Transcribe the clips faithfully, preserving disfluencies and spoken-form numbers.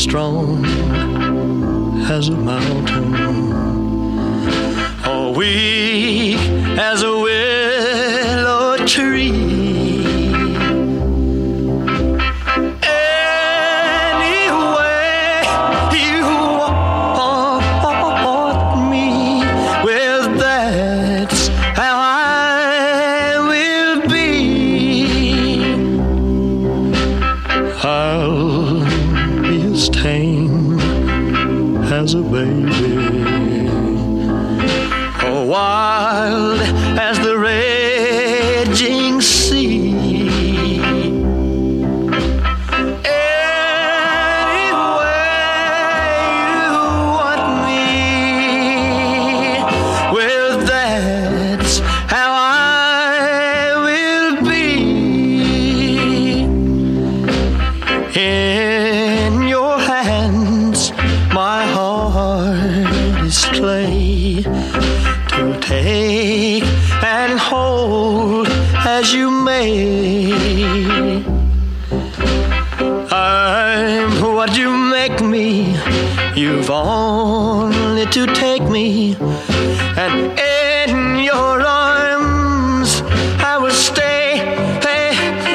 strong as a mountain, or weak as a willow tree. As a baby, oh, wild as the raging sea. Any way you want me, well, that's how I will be. In your hands, my heart is clay to take and hold as you may. I'm what you make me. You've only to take me, and in your arms I will stay. Hey,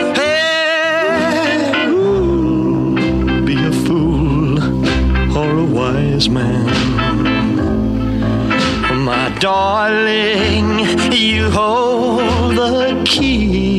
hey, ooh, be a fool or a wise man, my darling, you hold the key.